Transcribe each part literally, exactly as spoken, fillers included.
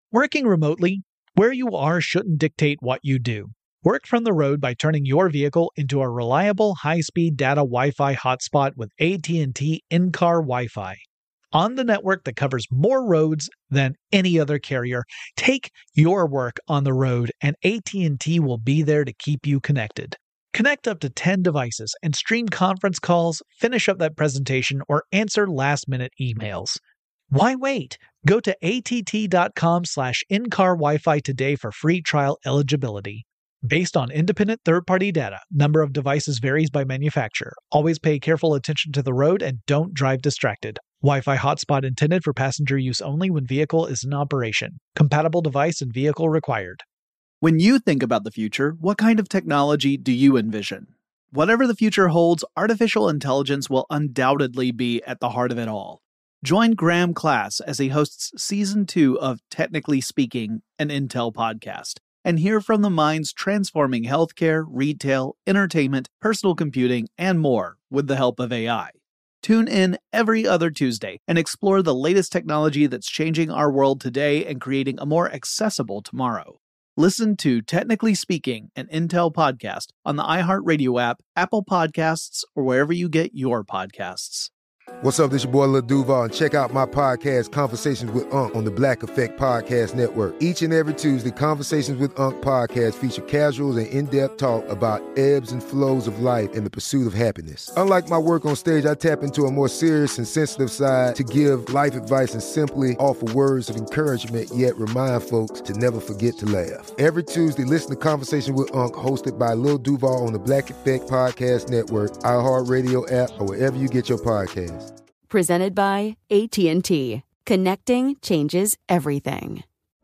Working remotely, where you are shouldn't dictate what you do. Work from the road by turning your vehicle into a reliable high-speed data Wi-Fi hotspot with A T and T in-car Wi-Fi. On the network that covers more roads than any other carrier, take your work on the road and A T and T will be there to keep you connected. Connect up to ten devices and stream conference calls, finish up that presentation, or answer last-minute emails. Why wait? Go to att.com slash in-car Wi-Fi today for free trial eligibility. Based on independent third-party data, number of devices varies by manufacturer. Always pay careful attention to the road and don't drive distracted. Wi-Fi hotspot intended for passenger use only when vehicle is in operation. Compatible device and vehicle required. When you think about the future, what kind of technology do you envision? Whatever the future holds, artificial intelligence will undoubtedly be at the heart of it all. Join Graham Class as he hosts Season two of Technically Speaking, an Intel podcast, and hear from the minds transforming healthcare, retail, entertainment, personal computing, and more with the help of A I. Tune in every other Tuesday and explore the latest technology that's changing our world today and creating a more accessible tomorrow. Listen to Technically Speaking, an Intel podcast on the iHeartRadio app, Apple Podcasts, or wherever you get your podcasts. What's up, this your boy Lil Duval, and check out my podcast, Conversations with Unc, on the Black Effect Podcast Network. Each and every Tuesday, Conversations with Unc podcast feature casuals and in-depth talk about ebbs and flows of life and the pursuit of happiness. Unlike my work on stage, I tap into a more serious and sensitive side to give life advice and simply offer words of encouragement, yet remind folks to never forget to laugh. Every Tuesday, listen to Conversations with Unc, hosted by Lil Duval on the Black Effect Podcast Network, iHeartRadio app, or wherever you get your podcasts. Presented by A T and T. Connecting changes everything.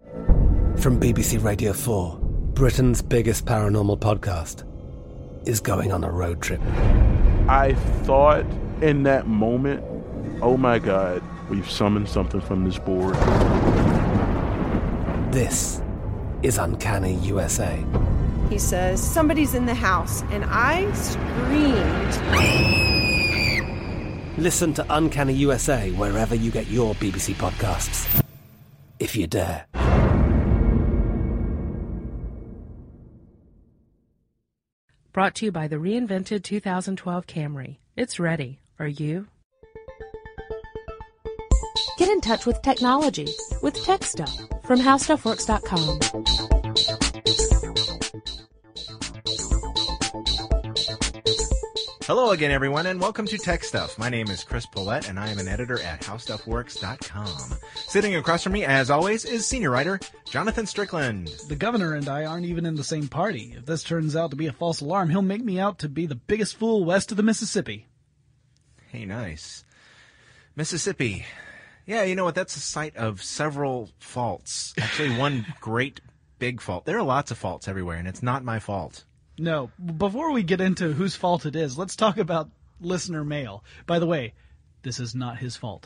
From B B C Radio four, Britain's biggest paranormal podcast is going on a road trip. I thought in that moment, oh my God, we've summoned something from this board. This is Uncanny U S A. He says, somebody's in the house, and I screamed... Listen to Uncanny U S A wherever you get your B B C podcasts, if you dare. Brought to you by the reinvented two thousand twelve Camry. It's ready. Are you? Get in touch with technology with Tech Stuff from how stuff works dot com. Hello again, everyone, and welcome to Tech Stuff. My name is Chris Pollette, and I am an editor at how stuff works dot com. Sitting across from me, as always, is senior writer Jonathan Strickland. The governor and I aren't even in the same party. If this turns out to be a false alarm, he'll make me out to be the biggest fool west of the Mississippi. Hey, nice. Mississippi. Yeah, you know what? That's a site of several faults. Actually, one great big fault. There are lots of faults everywhere, and it's not my fault. No, before we get into whose fault it is, let's talk about listener mail. By the way, this is not his fault.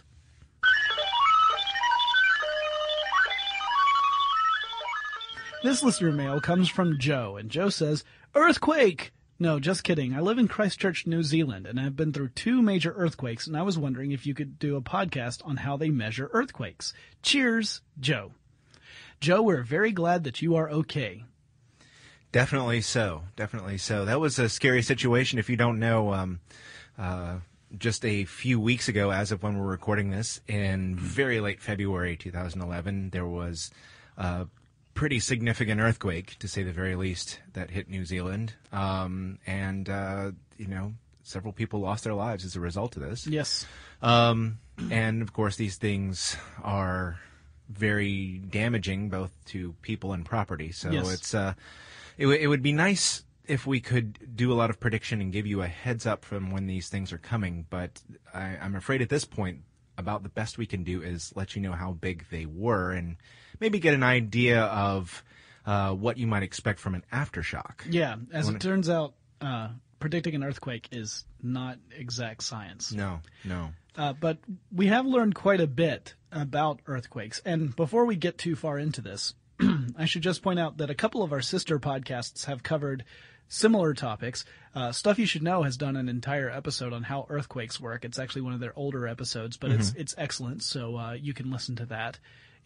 This listener mail comes from Joe, and Joe says, Earthquake! No, just kidding. I live in Christchurch, New Zealand, and I've been through two major earthquakes, and I was wondering if you could do a podcast on how they measure earthquakes. Cheers, Joe. Joe, we're very glad that you are okay. Definitely so. Definitely so. That was a scary situation. If you don't know, um, uh, just a few weeks ago, as of when we're recording this, in very late February two thousand eleven, there was a pretty significant earthquake, to say the very least, that hit New Zealand. Um, and, uh, you know, several people lost their lives as a result of this. Yes. Um, and, of course, these things are very damaging both to people and property. So yes. it's... Uh, It, w- it would be nice if we could do a lot of prediction and give you a heads up from when these things are coming, but I, I'm afraid at this point about the best we can do is let you know how big they were and maybe get an idea of uh, what you might expect from an aftershock. Yeah, as Wanna... it turns out, uh, predicting an earthquake is not exact science. No, no. Uh, but we have learned quite a bit about earthquakes, and before we get too far into this, I should just point out that a couple of our sister podcasts have covered similar topics. Uh, Stuff You Should Know has done an entire episode on how earthquakes work. It's actually one of their older episodes, but mm-hmm. it's it's excellent, so uh, you can listen to that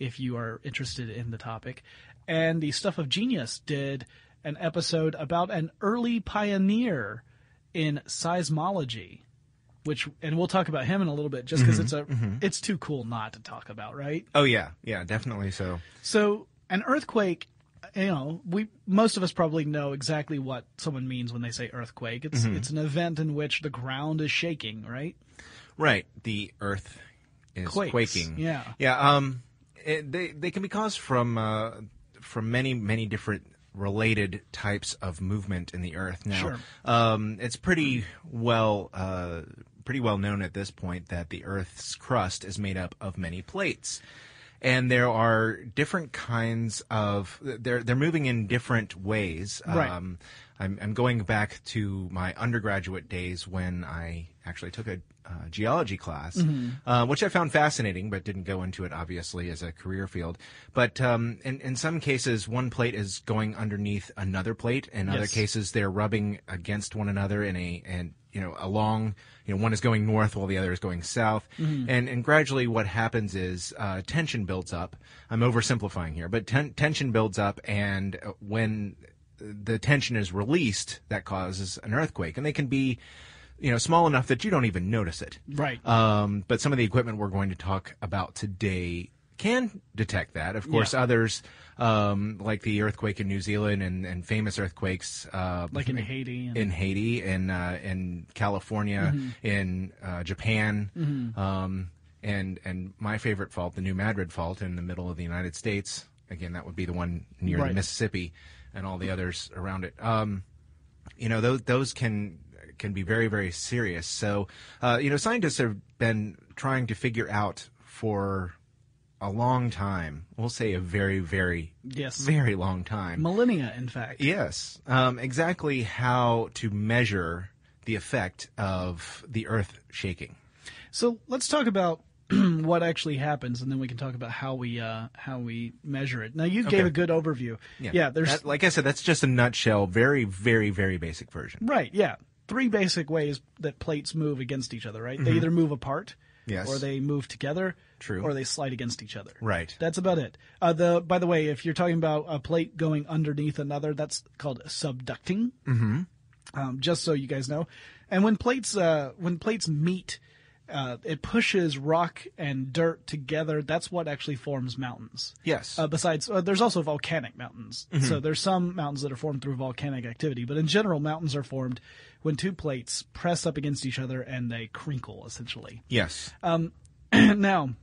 if you are interested in the topic. And the Stuff of Genius did an episode about an early pioneer in seismology, which, and we'll talk about him in a little bit, just because Mhm, it's a, mhm. it's too cool not to talk about, right? Oh yeah, yeah, definitely so. So an earthquake, you know, we most of us probably know exactly what someone means when they say earthquake. It's Mhm. it's an event in which the ground is shaking, right? Right, the Earth is Quakes, quaking. yeah. yeah. Um, it, they they can be caused from uh, from many many different related types of movement in the Earth. Now, Sure. um, it's pretty well uh, pretty well known at this point that the Earth's crust is made up of many plates. And there are different kinds of they're they're moving in different ways. Right. Um, I'm I'm going back to my undergraduate days when I actually took a uh, geology class, Mhm. uh, which I found fascinating, but didn't go into it obviously as a career field. But um, in in some cases, one plate is going underneath another plate. In other Yes. cases, they're rubbing against one another in a and you know along. You know, one is going north while the other is going south. Mhm. And and gradually what happens is uh, tension builds up. I'm oversimplifying here, but ten- tension builds up, and uh, when the tension is released, that causes an earthquake. And they can be, you know, small enough that you don't even notice it. Right. Um, but some of the equipment we're going to talk about today can detect that. Of course, Yeah. others, um, like the earthquake in New Zealand and, and famous earthquakes, uh, Like in Haiti and- in Haiti, in uh, in California, Mhm. in uh, Japan, Mhm. um, and and my favorite fault, the New Madrid Fault in the middle of the United States. Again, that would be the one near Right. the Mississippi, and all the others around it. Um, you know, those those can can be very very serious. So, uh, you know, scientists have been trying to figure out for a long time. We'll say a very very Yes. very long time. Millennia, in fact. Yes, um, exactly how to measure the effect of the Earth shaking. So let's talk about what actually happens, and then we can talk about how we uh, how we measure it. Now, you Okay. gave a good overview. Yeah, there's That- like I said, that's just a nutshell, very, very, very basic version. right. Yeah, three basic ways that plates move against each other. Right, they Mhm. either move apart, Yes. or they move together, True. or they slide against each other. Right. That's about it. Uh, the by the way, if you're talking about a plate going underneath another, that's called subducting. Mm-hmm. Um, just so you guys know. And when plates uh, when plates meet, uh, it pushes rock and dirt together. That's what actually forms mountains. Yes. Uh, besides, uh, there's also volcanic mountains. Mhm. So there's some mountains that are formed through volcanic activity, but in general, mountains are formed when two plates press up against each other and they crinkle, essentially. Yes. Um, now,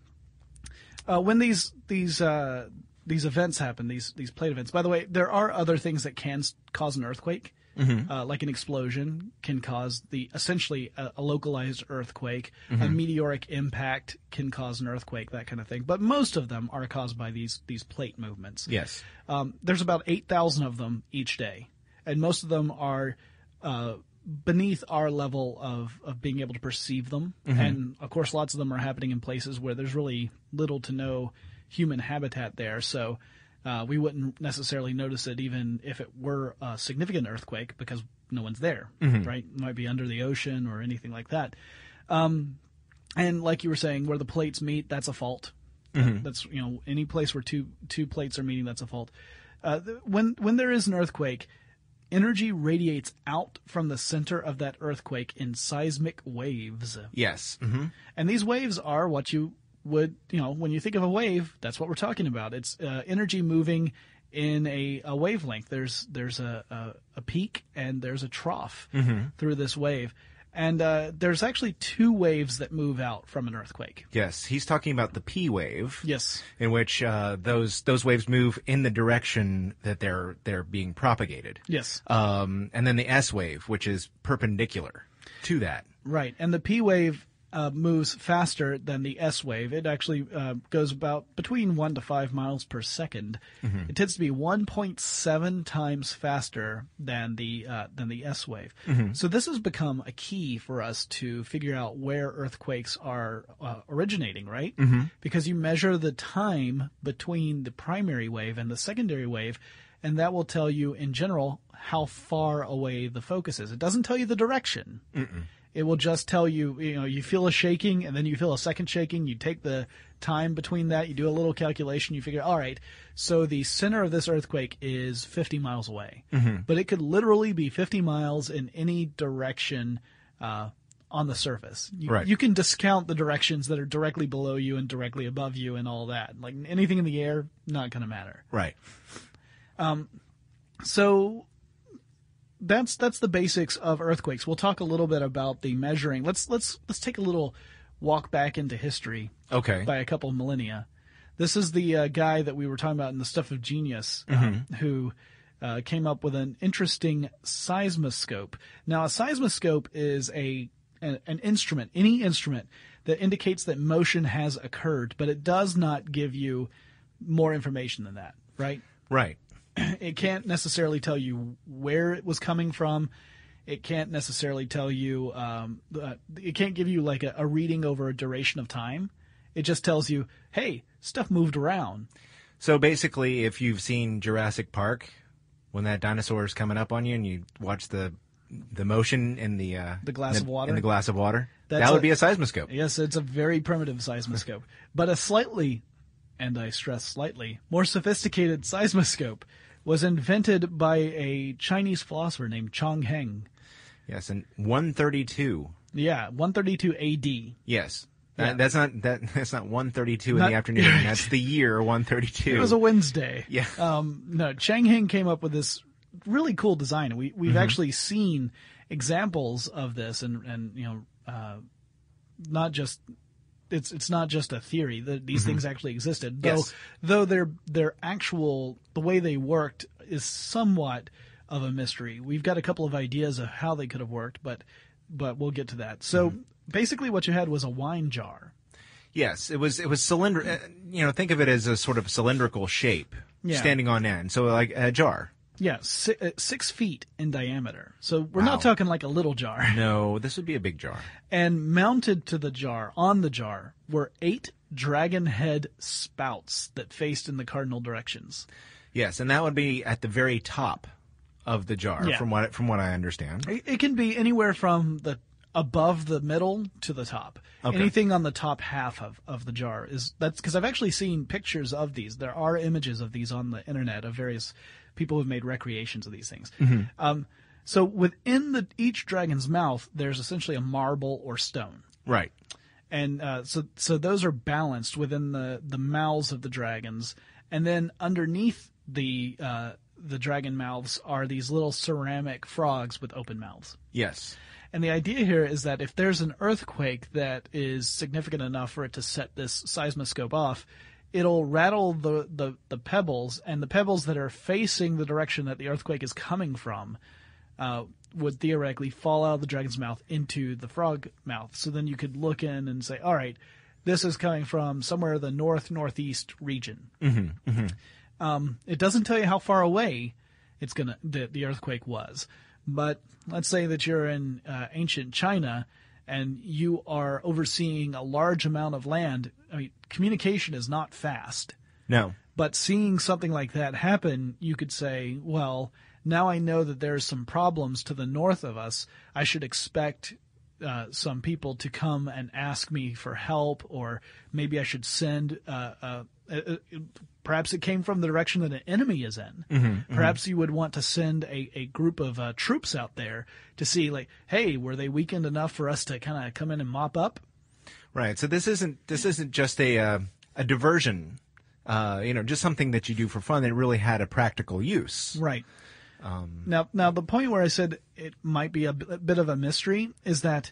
uh, when these these uh, these events happen, these these plate events. By the way, there are other things that can s- cause an earthquake. Mhm. Uh, like an explosion can cause the essentially a, a localized earthquake. A Mhm. meteoric impact can cause an earthquake, that kind of thing. But most of them are caused by these these plate movements. Yes. Um, there's about eight thousand of them each day, and most of them are uh, beneath our level of, of being able to perceive them. Mhm. And of course, lots of them are happening in places where there's really little to no human habitat there. So uh, we wouldn't necessarily notice it even if it were a significant earthquake because no one's there, Mhm. right? It might be under the ocean or anything like that. Um, and like you were saying, where the plates meet, that's a fault. Mhm. That's, you know, any place where two two plates are meeting, that's a fault. Uh, th- when when there is an earthquake, energy radiates out from the center of that earthquake in seismic waves. Yes. Mm-hmm. And these waves are what you would, you know, when you think of a wave, that's what we're talking about. It's uh, energy moving in a, a wavelength. There's there's a, a, a peak and there's a trough Mhm. through this wave. And uh, there's actually two waves that move out from an earthquake. Yes, he's talking about the P wave. Yes. In which uh, those those waves move in the direction that they're they're being propagated. Yes. Um, and then the S wave, which is perpendicular to that. Right. And the P wave uh, moves faster than the S wave. It actually uh, goes about between one to five miles per second. Mhm. It tends to be one point seven times faster than the uh, than the S wave. Mhm. So this has become a key for us to figure out where earthquakes are uh, originating, right? Mhm. Because you measure the time between the primary wave and the secondary wave, and that will tell you in general how far away the focus is. It doesn't tell you the direction. Mm-mm. It will just tell you, you know, you feel a shaking and then you feel a second shaking. You take the time between that. You do a little calculation. You figure, all right, so the center of this earthquake is fifty miles away. Mm-hmm. But it could literally be fifty miles in any direction uh, on the surface. You, right. you can discount the directions that are directly below you and directly above you and all that. Like anything in the air, not going to matter. Right. Um, so that's that's the basics of earthquakes. We'll talk a little bit about the measuring. Let's let's let's take a little walk back into history. Okay. By a couple of millennia. This is the uh, guy that we were talking about in the Stuff of Genius, um, Mm-hmm. who uh, came up with an interesting seismoscope. Now, a seismoscope is a an, an instrument, any instrument that indicates that motion has occurred, but it does not give you more information than that, right? Right. It can't necessarily tell you where it was coming from. It can't necessarily tell you, um, uh, it can't give you like a, a reading over a duration of time. It just tells you, hey, stuff moved around. So basically, if you've seen Jurassic Park, when that dinosaur is coming up on you and you watch the the motion in the uh, the glass in of the, water, in the glass of water, That's that would a, be a seismoscope. Yes, it's a very primitive seismoscope, but a slightly, and I stress slightly, more sophisticated seismoscope was invented by a Chinese philosopher named Chong Heng. Yes, and one thirty-two. Yeah, one thirty-two A D. Yes. Yeah. That, that's not that. That's not one thirty-two in Not- the afternoon. That's the year one thirty-two. It was a Wednesday. Yeah. Um, no, Chang Heng came up with this really cool design. We we've Mm-hmm. actually seen examples of this, and and you know, uh, not just it's it's not just a theory that these Mm-hmm. things actually existed. Though Yes. though their their actual the way they worked is somewhat of a mystery. We've got a couple of ideas of how they could have worked, but but we'll get to that. So. Mm-hmm. Basically, what you had was a wine jar. Yes, it was. It was cylinder. uh, You know, think of it as a sort of cylindrical shape, Yeah. standing on end. So like a jar. Yeah, six, uh, six feet in diameter. So we're Wow. not talking like a little jar. No, this would be a big jar. And mounted to the jar, on the jar, were eight dragon head spouts that faced in the cardinal directions. Yes, and that would be at the very top of the jar, Yeah. from what from what I understand. It, it can be anywhere from the above the middle to the top. Okay. Anything on the top half of, of the jar is that's because I've actually seen pictures of these. There are images of these on the internet of various people who've made recreations of these things. Mm-hmm. Um, so within the each dragon's mouth, there's essentially a marble or stone. Right. And uh, so so those are balanced within the, the mouths of the dragons, and then underneath the uh, the dragon mouths are these little ceramic frogs with open mouths. Yes. And the idea here is that if there's an earthquake that is significant enough for it to set this seismoscope off, it'll rattle the, the, the pebbles, and the pebbles that are facing the direction that the earthquake is coming from uh, would theoretically fall out of the dragon's mouth into the frog mouth. So then you could look in and say, all right, this is coming from somewhere the north-northeast region. Mm-hmm. Mm-hmm. Um, it doesn't tell you how far away it's gonna the, the earthquake was. But let's say that you're in uh, ancient China and you are overseeing a large amount of land. I mean, communication is not fast. No. But seeing something like that happen, you could say, well, now I know that there's some problems to the north of us. I should expect uh, some people to come and ask me for help, or maybe I should send uh, uh, uh, perhaps it came from the direction that an enemy is in. Mm-hmm, Perhaps mm-hmm. you would want to send a, a group of uh, troops out there to see, like, hey, were they weakened enough for us to kind of come in and mop up? Right. So this isn't this isn't just a uh, a diversion, uh, you know, just something that you do for fun. It really had a practical use. Right. Um, now, now the point where I said it might be a bit of a mystery is that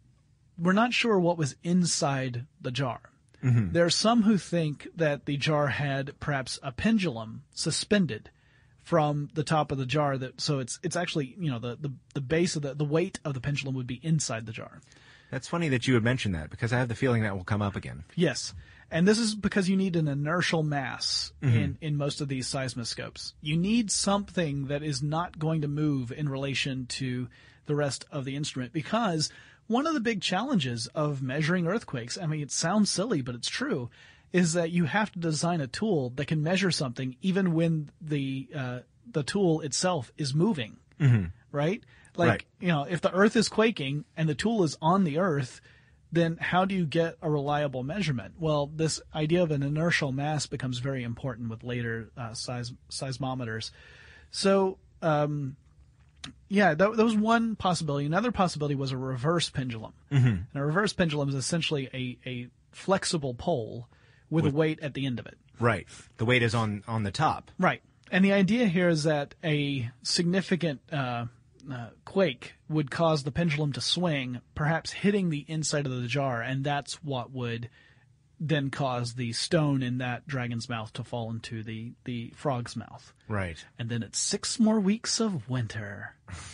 we're not sure what was inside the jar. Mm-hmm. There are some who think that the jar had perhaps a pendulum suspended from the top of the jar. That so it's it's actually, you know, the, the, the base of the the weight of the pendulum would be inside the jar. That's funny that you would mention that, because I have the feeling that will come up again. Yes. And this is because you need an inertial mass Mm-hmm. in, in most of these seismoscopes. You need something that is not going to move in relation to the rest of the instrument, because one of the big challenges of measuring earthquakes, I mean, it sounds silly, but it's true, is that you have to design a tool that can measure something even when the uh, the tool itself is moving, Mm-hmm. right? Like, Right. you know, if the Earth is quaking and the tool is on the Earth, then how do you get a reliable measurement? Well, this idea of an inertial mass becomes very important with later uh, seis- seismometers. So, um, yeah, that, that was one possibility. Another possibility was a reverse pendulum. Mm-hmm. And a reverse pendulum is essentially a, a flexible pole with, with a weight at the end of it. Right. The weight is on, on the top. Right. And the idea here is that a significant uh, uh, quake would cause the pendulum to swing, perhaps hitting the inside of the jar, and that's what would then cause the stone in that dragon's mouth to fall into the, the frog's mouth. Right. And then it's six more weeks of winter.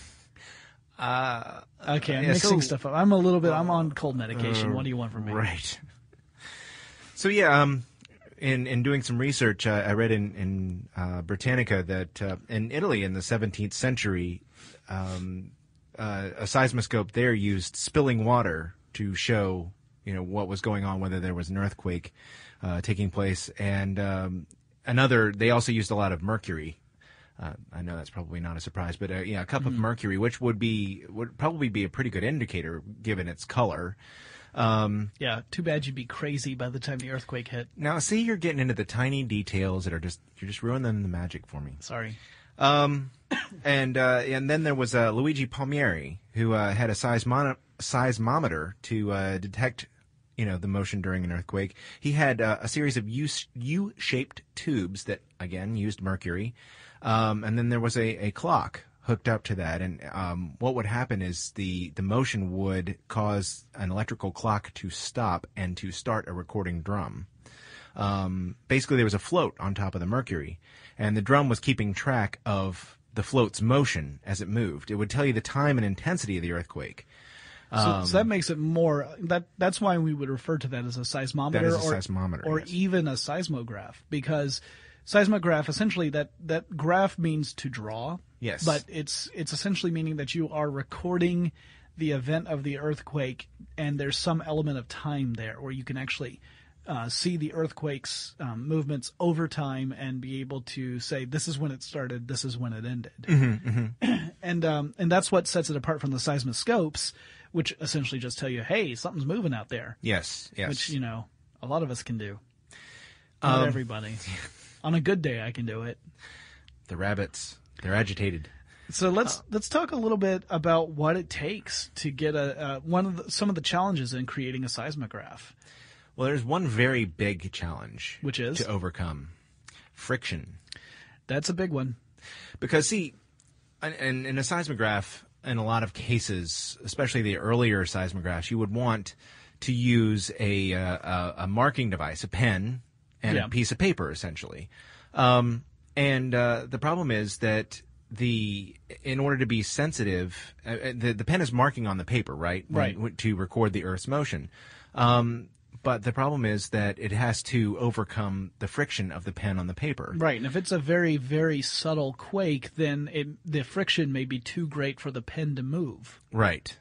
Uh, okay, I'm yeah, mixing so- stuff up. I'm a little bit, I'm on cold medication. Uh, What do you want from me? Right. So, yeah, um, in, in doing some research, uh, I read in, in uh, Britannica that uh, in Italy in the seventeenth century, um, uh, a seismoscope there used spilling water to show, you know, what was going on, whether there was an earthquake uh, taking place. And um, another, they also used a lot of mercury. Uh, I know that's probably not a surprise, but uh, yeah, a cup Mm-hmm. of mercury, which would be would probably be a pretty good indicator given its color. Um, Yeah, too bad you'd be crazy by the time the earthquake hit. now, see, you're getting into the tiny details that are just you're just ruining the magic for me. Sorry. Um, and uh, and then there was uh, Luigi Palmieri, who uh, had a seismon- seismometer to uh, detect, you know, the motion during an earthquake. He had uh, a series of U- U-shaped tubes that again used mercury, um, and then there was a, a clock hooked up to that. And um, what would happen is the the motion would cause an electrical clock to stop and to start a recording drum. Um, basically, there was a float on top of the mercury, and the drum was keeping track of the float's motion as it moved. It would tell you the time and intensity of the earthquake. So, Um, so that makes it more that that's why we would refer to that as a seismometer, That is a or, seismometer, or yes. even a seismograph, because seismograph essentially that that graph means to draw. Yes. But it's it's essentially meaning that you are recording the event of the earthquake, and there's some element of time there where you can actually uh, see the earthquake's um, movements over time and be able to say this is when it started, this is when it ended. Mm-hmm, mm-hmm. And um, and that's what sets it apart from the seismoscopes, which essentially just tell you, hey, something's moving out there. Yes, yes. Which, you know, a lot of us can do. Not Um, everybody. On a good day, I can do it. The rabbits, they're agitated. So let's let's talk a little bit about what it takes to get a uh, one of the, some of the challenges in creating a seismograph. Well, there's one very big challenge, Which is? to overcome: friction. That's a big one. Because, see, in, in a seismograph, in a lot of cases, especially the earlier seismographs, you would want to use a uh, a, a marking device, a pen, and Yeah. a piece of paper, essentially. Um, and uh, the problem is that the in order to be sensitive, uh, the the pen is marking on the paper, right? When- Right. when- to record the Earth's motion. Um, but the problem is that it has to overcome the friction of the pen on the paper. Right, and if it's a very, very subtle quake, then it, the friction may be too great for the pen to move. Right.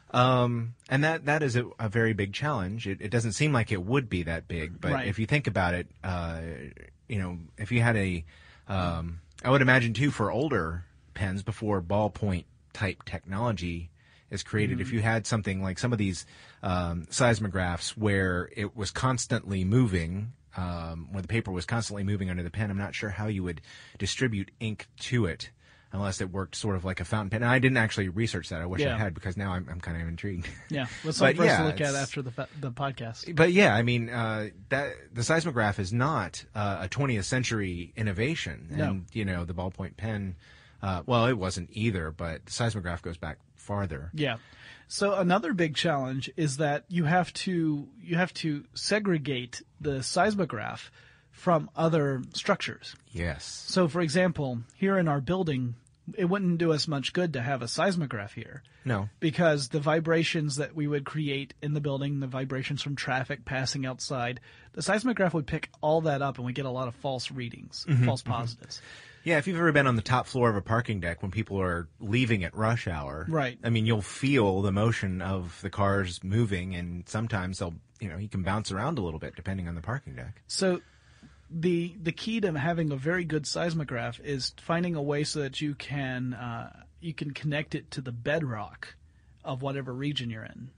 Um, and that, that is a, a very big challenge. It, it doesn't seem like it would be that big, but Right. if you think about it, uh, you know, if you had a, um, I would imagine too for older pens before ballpoint type technology is created, Mm-hmm. if you had something like some of these um, seismographs where it was constantly moving, um, where the paper was constantly moving under the pen, I'm not sure how you would distribute ink to it unless it worked sort of like a fountain pen. And I didn't actually research that. I wish Yeah. I had, because now I'm, I'm kind of intrigued. Yeah, that's But something for us yeah, to look at it's- after the fa- the podcast. But yeah, I mean, uh, that the seismograph is not uh, a twentieth century innovation, and No. you know the ballpoint pen. Uh, well, it wasn't either, but the seismograph goes back farther. Yeah. So another big challenge is that you have to you have to segregate the seismograph from other structures. Yes. So, for example, here in our building, it wouldn't do us much good to have a seismograph here. No. Because the vibrations that we would create in the building, the vibrations from traffic passing outside, the seismograph would pick all that up, and we get a lot of false readings, Mhm, false mhm. positives. Yeah, if you've ever been on the top floor of a parking deck when people are leaving at rush hour, Right. I mean, you'll feel the motion of the cars moving, and sometimes they'll, you know, you can bounce around a little bit depending on the parking deck. So the the key to having a very good seismograph is finding a way so that you can uh, you can connect it to the bedrock of whatever region you're in.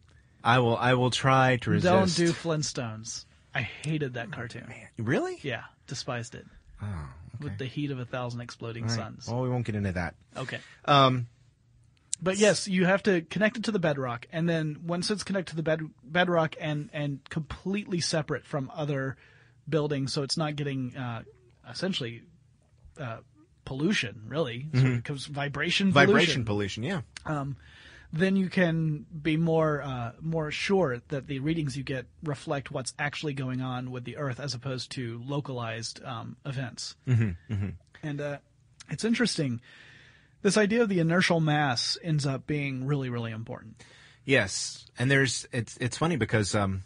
I will. I will try to resist. Don't do Flintstones. I hated that cartoon. Man, really? Yeah, despised it. Oh, okay. With the heat of a thousand exploding All right. suns. Well, we won't get into that. Okay. Um, but yes, you have to connect it to the bedrock, and then once it's connected to the bed, bedrock and, and completely separate from other buildings, so it's not getting uh, essentially uh, pollution, really. So Mhm. it becomes vibration pollution. Vibration pollution, yeah. Um, then you can be more uh, more sure that the readings you get reflect what's actually going on with the Earth as opposed to localized um, events. Mm-hmm, mm-hmm. And uh, it's interesting. This idea of the inertial mass ends up being really, really important. Yes, and there's it's it's funny because um,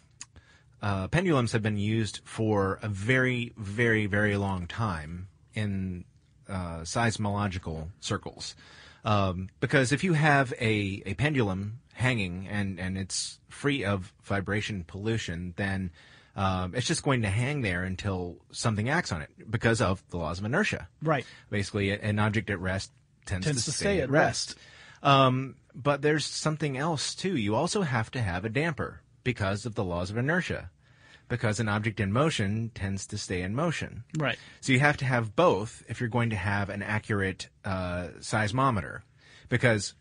uh, pendulums have been used for a very, very, very long time in uh, seismological circles. Um, because if you have a, a pendulum hanging and, and it's free of vibration pollution, then um, it's just going to hang there until something acts on it because of the laws of inertia. Right. Basically, an object at rest tends, Tends to, to stay, stay at at rest. rest. Um, but there's something else, too. You also have to have a damper because of the laws of inertia. Because an object in motion tends to stay in motion. Right. So you have to have both if you're going to have an accurate uh, seismometer. Because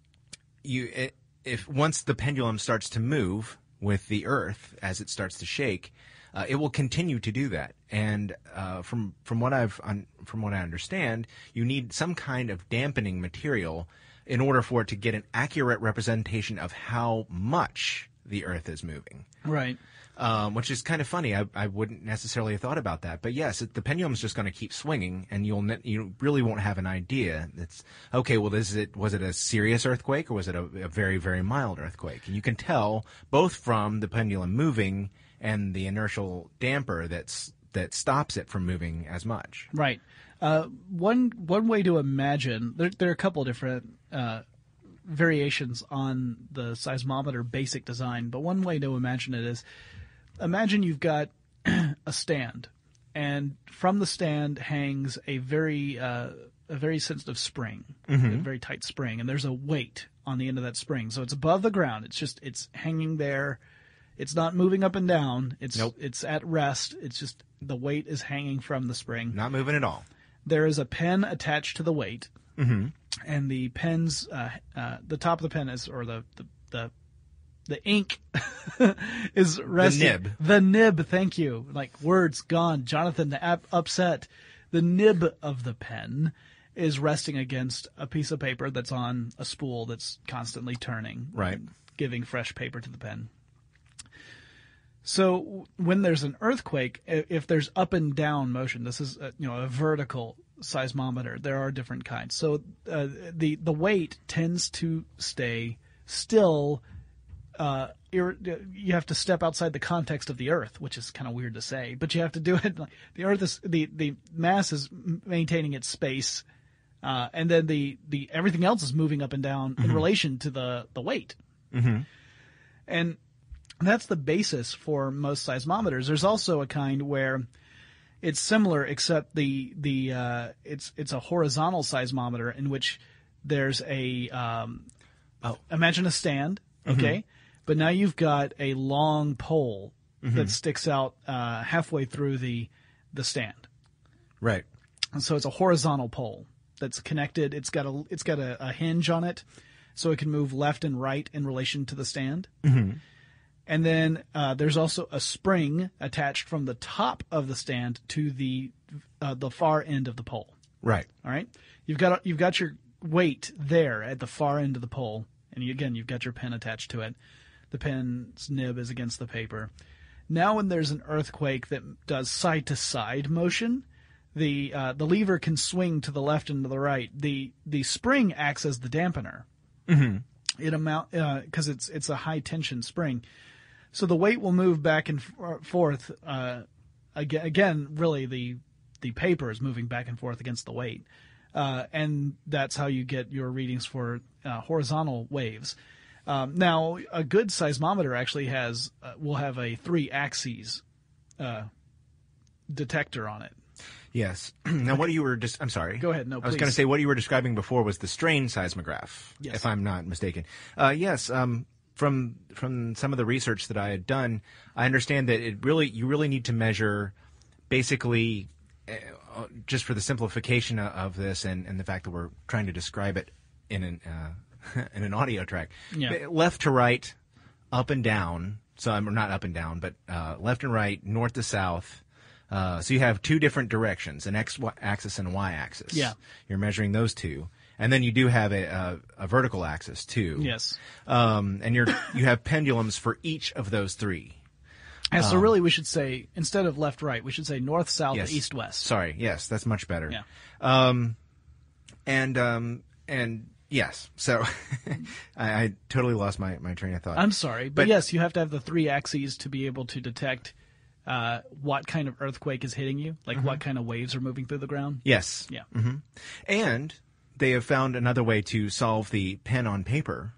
you, it, if once the pendulum starts to move with the Earth as it starts to shake, uh, it will continue to do that. And uh, from from what I've un, from what I understand, you need some kind of dampening material in order for it to get an accurate representation of how much the Earth is moving. Right. Um, which is kind of funny. I, I wouldn't necessarily have thought about that, but yes, it, the pendulum's just going to keep swinging, and you'll ne- you really won't have an idea. It's okay. Well, is it was it a serious earthquake or was it a, a very very mild earthquake? And you can tell both from the pendulum moving and the inertial damper that's that stops it from moving as much. Right. Uh, one one way to imagine there there are a couple of different uh, variations on the seismometer basic design, but one way to imagine it is. Imagine you've got a stand, and from the stand hangs a very uh, a very sensitive spring, Mm-hmm. a very tight spring, and there's a weight on the end of that spring. So it's above the ground. It's just it's hanging there. It's not moving up and down. It's Nope. it's at rest. It's just the weight is hanging from the spring. Not moving at all. There is a pen attached to the weight, Mm-hmm. and the pen's uh, uh, the top of the pen is or the the, the The ink is resting. The nib. The nib, thank you. Like, words gone. Jonathan, the app upset. The nib of the pen is resting against a piece of paper that's on a spool that's constantly turning. Right. Giving fresh paper to the pen. So when there's an earthquake, i- if there's up and down motion, this is a, you know a vertical seismometer. There are different kinds. So uh, the the weight tends to stay still. Uh, ir- you have to step outside the context of the Earth, which is kind of weird to say, but you have to do it. Like, the Earth is the, the mass is maintaining its space, uh, and then the, the everything else is moving up and down in relation to the the weight. Mm-hmm. And that's the basis for most seismometers. There's also a kind where it's similar, except the the uh, it's it's a horizontal seismometer in which there's a um, oh. imagine a stand, okay. Mm-hmm. But now you've got a long pole Mm-hmm. that sticks out uh, halfway through the the stand. Right. And so it's a horizontal pole that's connected. It's got a it's got a, a hinge on it, so it can move left and right in relation to the stand. Mm-hmm. And then uh, there's also a spring attached from the top of the stand to the uh, the far end of the pole. Right. All right. You've got you've got your weight there at the far end of the pole, and you, again you've got your pen attached to it. The pen's nib is against the paper. Now, when there's an earthquake that does side to side motion, the uh, the lever can swing to the left and to the right. The the spring acts as the dampener. Mm-hmm. It amount because uh, it's it's a high tension spring, so the weight will move back and f- forth. Uh, again, again, really the the paper is moving back and forth against the weight, uh, and that's how you get your readings for uh, horizontal waves. Um, now, a good seismometer actually has uh, will have a three axes uh, detector on it. Yes. Now, what you were just, I'm sorry. Go ahead. No, I was please. going to say what you were describing before was the strain seismograph, Yes. if I'm not mistaken. Uh, yes. Um, from from some of the research that I had done, I understand that it really you really need to measure basically, uh, just for the simplification of this and, and the fact that we're trying to describe it in an uh, in an audio track, Yeah. left to right, up and down. So I'm not up and down, but uh, left and right, north to south. Uh, so you have two different directions, an x-axis and a y-axis. Yeah. You're measuring those two. And then you do have a, a, a vertical axis, too. Yes. Um, and you're, you have pendulums for each of those three. And so Um, really we should say, instead of left-right, we should say north-south, yes. east-west. Sorry. Yes, that's much better. Yeah. Um, and, um, and yes. So I, I totally lost my, my train of thought. I'm sorry, but, But- yes, you have to have the three axes to be able to detect uh, what kind of earthquake is hitting you, like Mhm. what kind of waves are moving through the ground. Yes. Yeah. hmm And they have found another way to solve the pen on paper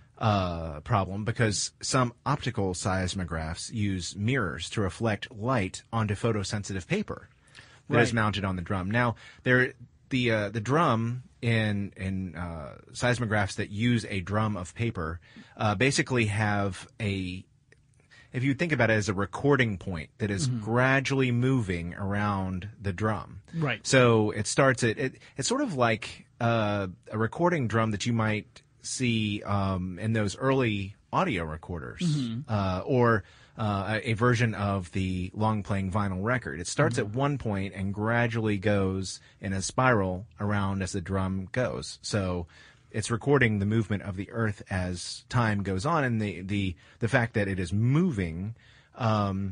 uh, problem because some optical seismographs use mirrors to reflect light onto photosensitive paper that is Right. mounted on the drum. Now, there the uh, the drum in in uh, seismographs that use a drum of paper uh, basically have a if you think about it as a recording point that is Mhm. gradually moving around the drum. Right. So it starts at, it, it's sort of like uh, a recording drum that you might see um, in those early audio recorders Mhm. uh, or uh, a, a version of the long playing vinyl record. It starts at one point and gradually goes in a spiral around as the drum goes. So it's recording the movement of the earth as time goes on, and the the, the fact that it is moving um,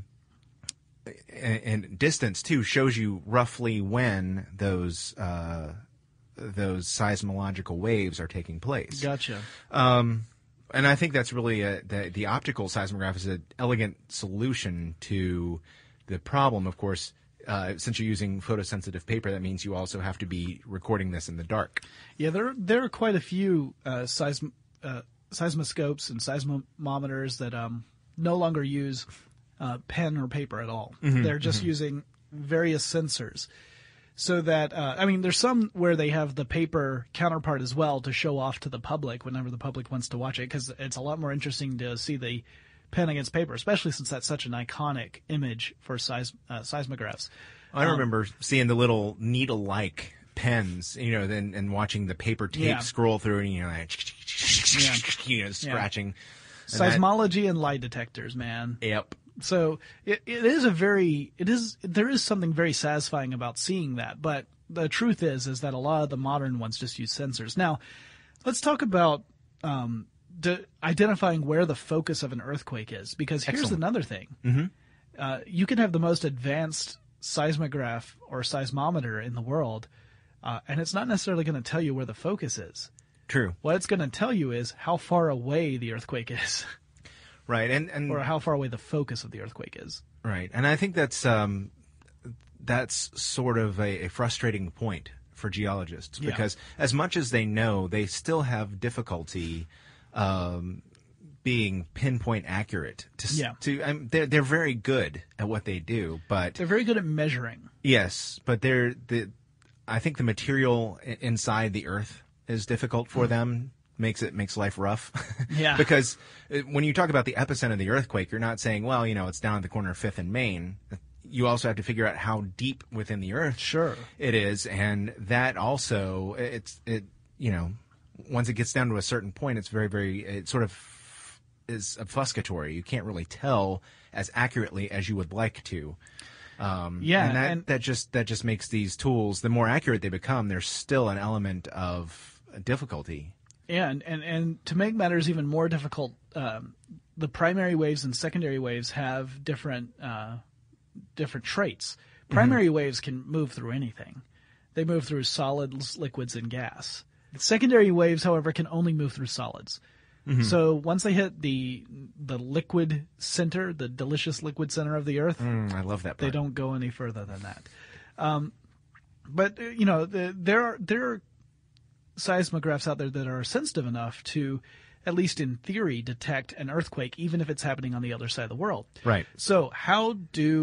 and, and distance too shows you roughly when those uh, those seismological waves are taking place. Gotcha. Um, and I think that's really a, the the optical seismograph is an elegant solution to the problem. Of course, uh, since you're using photosensitive paper, that means you also have to be recording this in the dark. Yeah, there there are quite a few uh, seism, uh, seismoscopes and seismometers that um, no longer use uh, pen or paper at all. Mhm, They're just mhm. using various sensors. So that, uh, I mean, there's some where they have the paper counterpart as well to show off to the public whenever the public wants to watch it, because it's a lot more interesting to see the pen against paper, especially since that's such an iconic image for seis- uh, seismographs. I Um, remember seeing the little needle-like pens, you know, then and watching the paper tape Yeah. scroll through, and you know, like, you know, scratching. And that- Seismology and lie detectors, man. Yep. So it, it is a very, it is, there is something very satisfying about seeing that. But the truth is, is that a lot of the modern ones just use sensors. Now, let's talk about um, de- identifying where the focus of an earthquake is. Because here's Excellent. another thing. Mhm. Uh, you can have the most advanced seismograph or seismometer in the world, uh, and it's not necessarily going to tell you where the focus is. True. What it's going to tell you is how far away the earthquake is. Right, and, and or how far away the focus of the earthquake is. Right, and I think that's um, that's sort of a, a frustrating point for geologists Yeah. because as much as they know, they still have difficulty um, being pinpoint accurate. To, s- Yeah. to um, they're they're very good at what they do, but They're very good at measuring. yes, but they're the I think the material i- inside the earth is difficult for them. Makes it makes life rough. Yeah. Because uh, when you talk about the epicenter of the earthquake, you're not saying, well, you know, it's down at the corner of Fifth and Main. You also have to figure out how deep within the earth Sure. it is, and that also it's it you know once it gets down to a certain point, it's very very it sort of is obfuscatory. You can't really tell as accurately as you would like to. Um, Yeah, and that and- that just that just makes these tools, the more accurate they become, there's still an element of difficulty. Yeah, and, and, and to make matters even more difficult, um, the primary waves and secondary waves have different uh, different traits. Primary waves can move through anything. They move through solids, liquids, and gas. Secondary waves, however, can only move through solids. Mhm. So once they hit the the liquid center, the delicious liquid center of the Earth, Mm, I love that they part. don't go any further than that. Um, but uh, you know, the, there are there are seismographs out there that are sensitive enough to, at least in theory, detect an earthquake, even if it's happening on the other side of the world. Right. So how do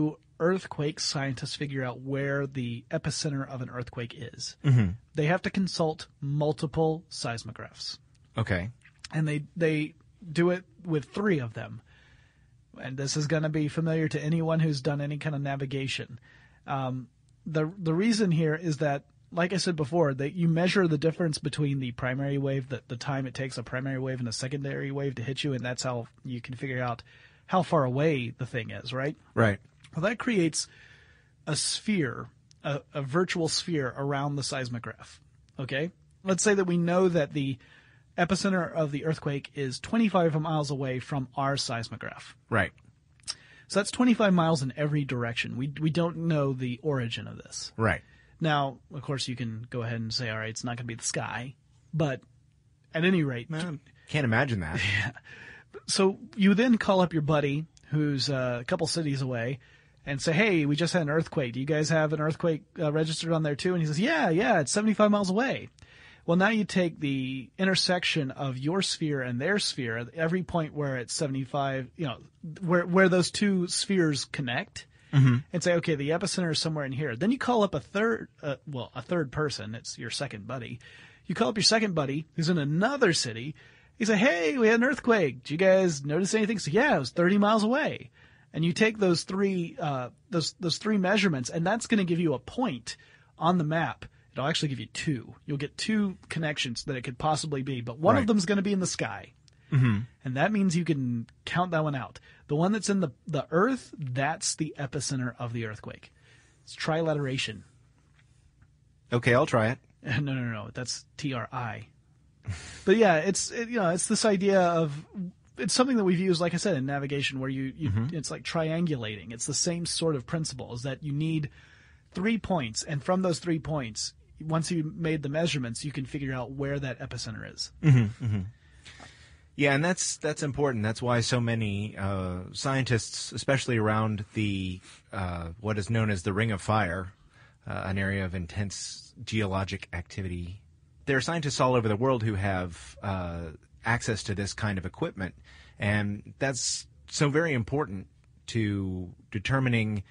earthquake scientists figure out where the epicenter of an earthquake is, Mm-hmm. they have to consult multiple seismographs. Okay. And they they do it with three of them. And this is going to be familiar to anyone who's done any kind of navigation. Um, the the reason here is that, like I said before, that you measure the difference between the primary wave, the, the time it takes a primary wave and a secondary wave to hit you, and that's how you can figure out how far away the thing is, right? Right. Well, that creates a sphere, a, a virtual sphere around the seismograph. Okay? Let's say that we know that the epicenter of the earthquake is twenty-five miles away from our seismograph. Right. So that's twenty-five miles in every direction. We we don't know the origin of this. Right. Now, of course, you can go ahead and say, all right, it's not going to be the sky. But at any rate... Man, can't imagine that. Yeah. So you then call up your buddy who's uh, a couple cities away and say, hey, we just had an earthquake. Do you guys have an earthquake uh, registered on there too? And he says, yeah, yeah, it's seventy-five miles away. Well, now you take the intersection of your sphere and their sphere, at every point where it's seventy-five, you know, where where those two spheres connect, mm-hmm. and say, okay, the epicenter is somewhere in here. Then you call up a third, uh, well, a third person. It's your second buddy. You call up your second buddy who's in another city. You say, hey, we had an earthquake. Did you guys notice anything? So, yeah, it was thirty miles away. And you take those three, uh, those those three measurements, and that's going to give you a point on the map. It'll actually give you two. You'll get two connections that it could possibly be, but one right. of them is going to be in the sky. Mm-hmm. And that means you can count that one out. The one that's in the, the earth, that's the epicenter of the earthquake. It's trilateration. Okay, I'll try it. No, no, no, no. That's T R I. But yeah, it's it, you know it's this idea of it's something that we've used, like I said, in navigation, where you, you mm-hmm. it's like triangulating. It's the same sort of principle, is that you need three points, and from those three points, once you made the measurements, you can figure out where that epicenter is. Mm-hmm, mm-hmm. Yeah, and that's that's important. That's why so many uh, scientists, especially around the uh, what is known as the Ring of Fire, uh, an area of intense geologic activity, there are scientists all over the world who have uh, access to this kind of equipment, and that's so very important to determining.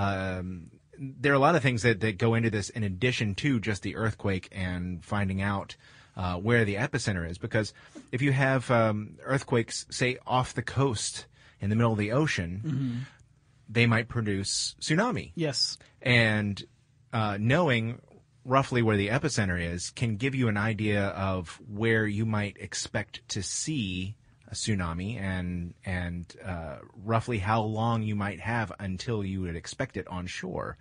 Um, there are a lot of things that, that go into this in addition to just the earthquake and finding out uh, where the epicenter is. Because if you have um, earthquakes, say, off the coast in the middle of the ocean, mm-hmm. they might produce tsunami. Yes. And uh, knowing roughly where the epicenter is can give you an idea of where you might expect to see a tsunami and and uh, roughly how long you might have until you would expect it on shore.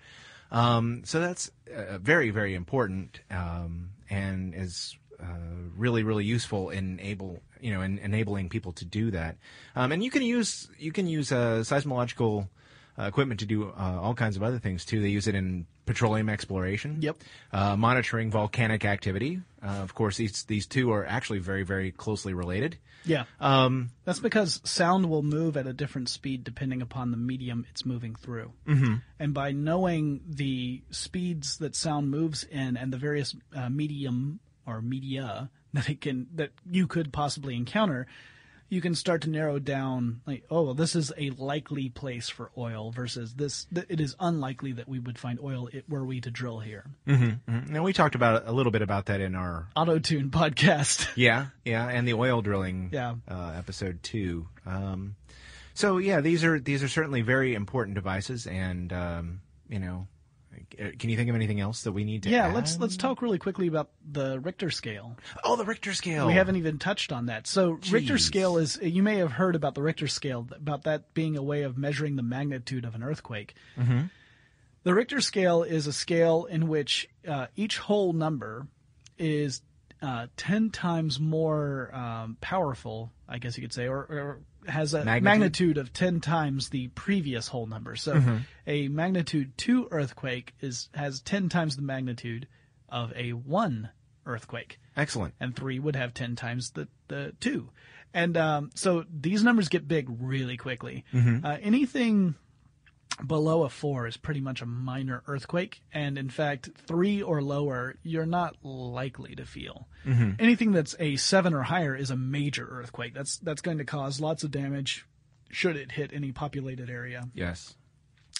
Um, so that's uh, very, very important um, and is uh, really, really useful in able you know in enabling people to do that. Um, and you can use you can use uh, seismological Uh, equipment to do uh, all kinds of other things too. They use it in petroleum exploration. Yep. Uh, monitoring volcanic activity. Uh, of course, these these two are actually very, very closely related. Yeah. Um, That's because sound will move at a different speed depending upon the medium it's moving through. Mm-hmm. And by knowing the speeds that sound moves in and the various uh, medium or media that it can that you could possibly encounter, you can start to narrow down, like, oh, well, this is a likely place for oil versus this. Th- it is unlikely that we would find oil it, were we to drill here. Mm-hmm, mm-hmm. Now, we talked about a little bit about that in our Auto-Tune podcast. yeah, yeah, and the oil drilling yeah. uh, episode two. Um, so yeah, these are these are certainly very important devices, and um, you know, can you think of anything else that we need to? Yeah, add? let's let's talk really quickly about the Richter scale. Oh, the Richter scale. We haven't even touched on that. So Jeez. Richter scale is, you may have heard about the Richter scale, about that being a way of measuring the magnitude of an earthquake. Mm-hmm. The Richter scale is a scale in which uh, each whole number is uh, ten times more um, powerful, I guess you could say, or, or has a magnitude? magnitude of ten times the previous whole number. So mm-hmm. a magnitude two earthquake is has ten times the magnitude of a one earthquake. Excellent. And three would have ten times the, the two. And um, so these numbers get big really quickly. Mm-hmm. Uh, anything below a four is pretty much a minor earthquake. And in fact, three or lower, you're not likely to feel. Mm-hmm. Anything that's a seven or higher is a major earthquake. That's that's going to cause lots of damage should it hit any populated area. Yes.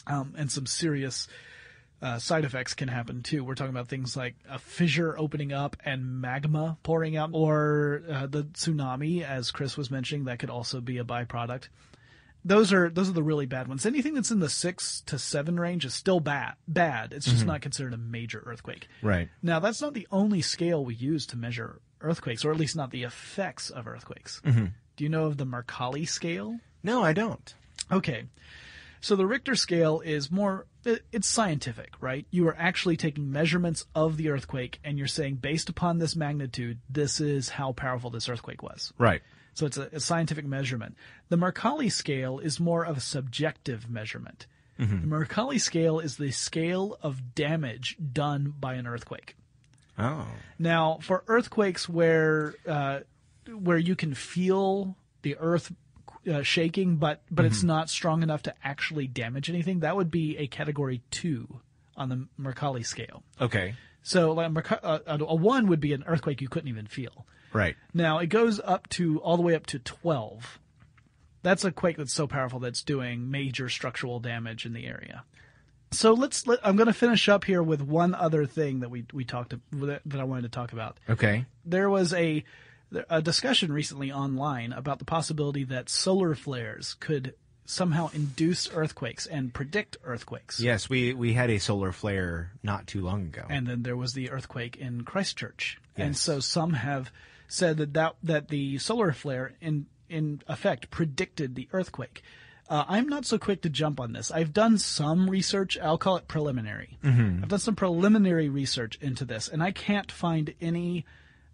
Um, and some serious uh, side effects can happen too. We're talking about things like a fissure opening up and magma pouring out, or uh, the tsunami, as Chris was mentioning, that could also be a byproduct. Those are those are the really bad ones. Anything that's in the six to seven range is still bad. Bad. It's just Mm-hmm. not considered a major earthquake. Right. Now, that's not the only scale we use to measure earthquakes, or at least not the effects of earthquakes. Mm-hmm. Do you know of the Mercalli scale? No, I don't. Okay. So the Richter scale is more, it's scientific, right? You are actually taking measurements of the earthquake, and you're saying, based upon this magnitude, this is how powerful this earthquake was. Right. So it's a, a scientific measurement. The Mercalli scale is more of a subjective measurement. Mm-hmm. The Mercalli scale is the scale of damage done by an earthquake. Oh. Now, for earthquakes where uh, where you can feel the earth uh, shaking, but but Mm-hmm. it's not strong enough to actually damage anything, that would be a category two on the Mercalli scale. Okay. So like Merca- uh, a one would be an earthquake you couldn't even feel. Right. Now, it goes up to all the way up to twelve. That's a quake that's so powerful that's doing major structural damage in the area. So let's. Let, I'm going to finish up here with one other thing that we we talked that I wanted to talk about. Okay. There was a a discussion recently online about the possibility that solar flares could somehow induce earthquakes and predict earthquakes. Yes, we we had a solar flare not too long ago. And then there was the earthquake in Christchurch. Yes. And so some have said that that, that the solar flare in in effect predicted the earthquake. Uh, I'm not so quick to jump on this. I've done some research. I'll call it preliminary. Mm-hmm. I've done some preliminary research into this, and I can't find any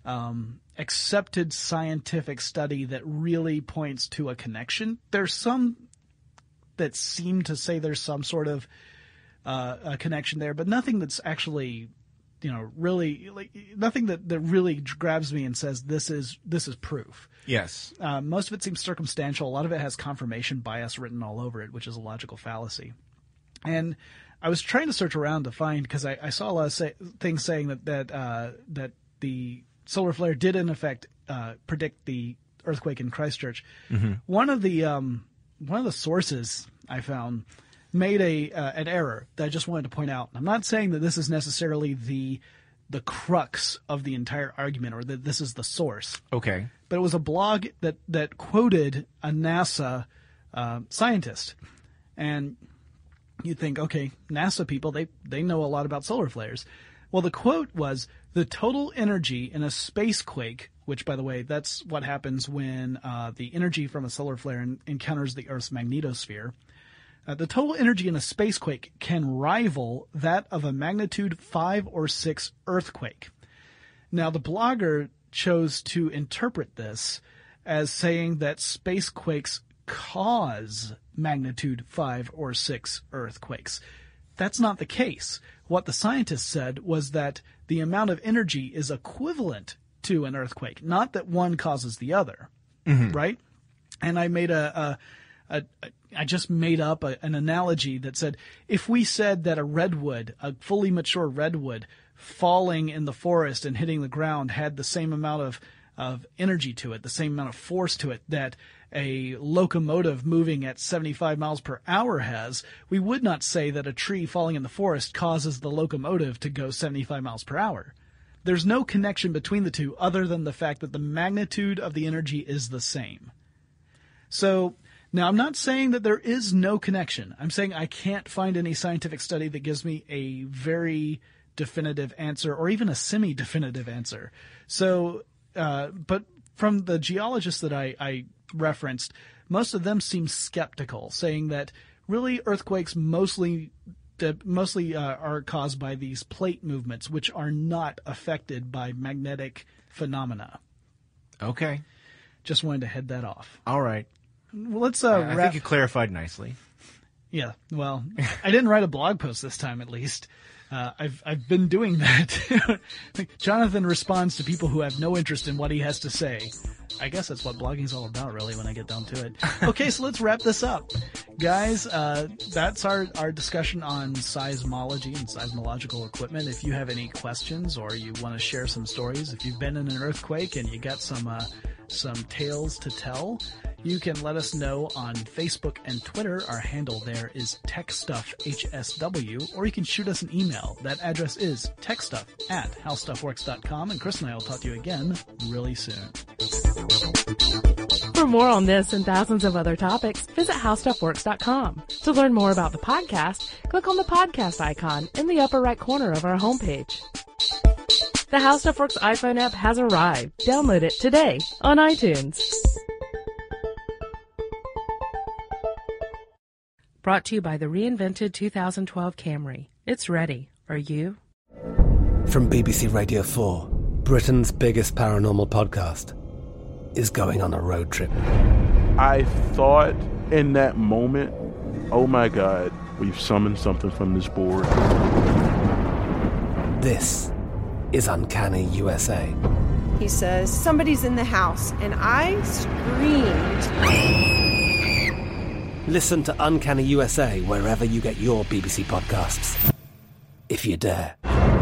um, accepted scientific study that really points to a connection. There's some that seem to say there's some sort of uh, a connection there, but nothing that's actually, you know, really like nothing that, that really grabs me and says this is this is proof. Yes. Uh, most of it seems circumstantial. A lot of it has confirmation bias written all over it, which is a logical fallacy. And I was trying to search around to find, because I, I saw a lot of say, things saying that that uh, that the solar flare did in effect uh, predict the earthquake in Christchurch. Mm-hmm. One of the um, one of the sources I found made a uh, an error that I just wanted to point out. I'm not saying that this is necessarily the the crux of the entire argument, or that this is the source. Okay. But it was a blog that, that quoted a NASA uh, scientist. And you'd think, okay, NASA people, they, they know a lot about solar flares. Well, the quote was, the total energy in a space quake, which, by the way, that's what happens when uh, the energy from a solar flare en- encounters the Earth's magnetosphere. Uh, the total energy in a space quake can rival that of a magnitude five or six earthquake. Now, the blogger chose to interpret this as saying that space quakes cause magnitude five or six earthquakes. That's not the case. What the scientist said was that the amount of energy is equivalent to an earthquake, not that one causes the other, mm-hmm. right? And I made a, a, a, a I just made up a, an analogy that said, if we said that a redwood, a fully mature redwood, falling in the forest and hitting the ground had the same amount of, of energy to it, the same amount of force to it that a locomotive moving at seventy-five miles per hour has, we would not say that a tree falling in the forest causes the locomotive to go seventy-five miles per hour. There's no connection between the two other than the fact that the magnitude of the energy is the same. So, now, I'm not saying that there is no connection. I'm saying I can't find any scientific study that gives me a very definitive answer, or even a semi-definitive answer. So, uh, but from the geologists that I, I referenced, most of them seem skeptical, saying that really earthquakes mostly mostly uh, are caused by these plate movements, which are not affected by magnetic phenomena. Okay. Just wanted to head that off. All right. Well, let's uh, I wrap. think you clarified nicely. Yeah, well, I didn't write a blog post this time, at least. Uh, I've I've been doing that. Jonathan responds to people who have no interest in what he has to say. I guess that's what blogging's all about, really, when I get down to it. Okay, so let's wrap this up. Guys, uh, that's our, our discussion on seismology and seismological equipment. If you have any questions or you want to share some stories, if you've been in an earthquake and you got some uh, some tales to tell, You can let us know on Facebook and Twitter. Our handle there is TechStuffHSW, or you can shoot us an email. That address is techstuff at howstuffworks dot com, and Chris and I will talk to you again really soon. For more on this and thousands of other topics, visit how stuff works dot com. To learn more about the podcast, click on the podcast icon in the upper right corner of our homepage. The How Stuff Works iPhone app has arrived. Download it today on iTunes. Brought to you by the reinvented two thousand twelve Camry. It's ready. Are you? From B B C Radio four, Britain's biggest paranormal podcast is going on a road trip. I thought in that moment, oh my God, we've summoned something from this board. This is Uncanny U S A. He says, somebody's in the house, and I screamed. Listen to Uncanny U S A wherever you get your B B C podcasts, if you dare.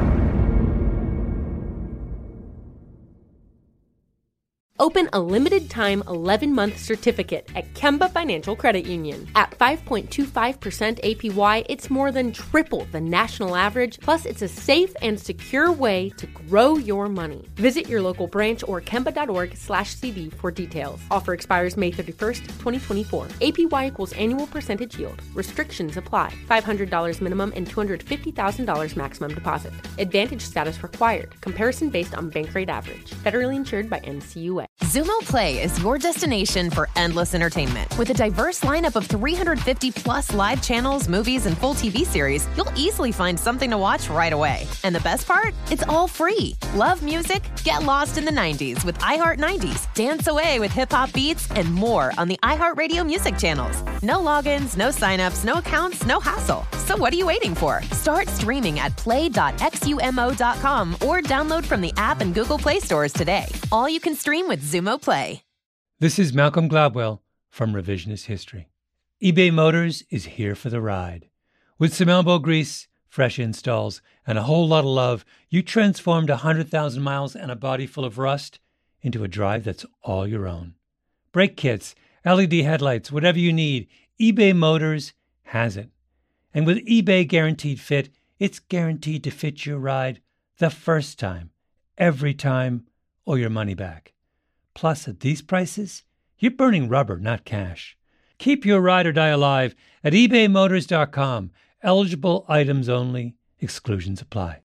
Open a limited-time eleven-month certificate at Kemba Financial Credit Union. At five point two five percent A P Y, it's more than triple the national average, plus it's a safe and secure way to grow your money. Visit your local branch or kemba.org slash CD for details. Offer expires May thirty-first, twenty twenty-four. A P Y equals annual percentage yield. Restrictions apply. five hundred dollars minimum and two hundred fifty thousand dollars maximum deposit. Advantage status required. Comparison based on bank rate average. Federally insured by N C U A. Xumo Play is your destination for endless entertainment. With a diverse lineup of three hundred fifty plus live channels, movies, and full T V series, you'll easily find something to watch right away. And the best part? It's all free. Love music? Get lost in the nineties with iHeart nineties. Dance away with hip-hop beats and more on the iHeartRadio music channels. No logins, no signups, no accounts, no hassle. So what are you waiting for? Start streaming at play dot xumo dot com or download from the app and Google Play stores today. All you can stream with Xumo Play. This is Malcolm Gladwell from Revisionist History. eBay Motors is here for the ride. With some elbow grease, fresh installs, and a whole lot of love, you transformed one hundred thousand miles and a body full of rust into a drive that's all your own. Brake kits, L E D headlights, whatever you need, eBay Motors has it. And with eBay Guaranteed Fit, it's guaranteed to fit your ride the first time, every time, or your money back. Plus, at these prices, you're burning rubber, not cash. Keep your ride or die alive at ebay motors dot com. Eligible items only. Exclusions apply.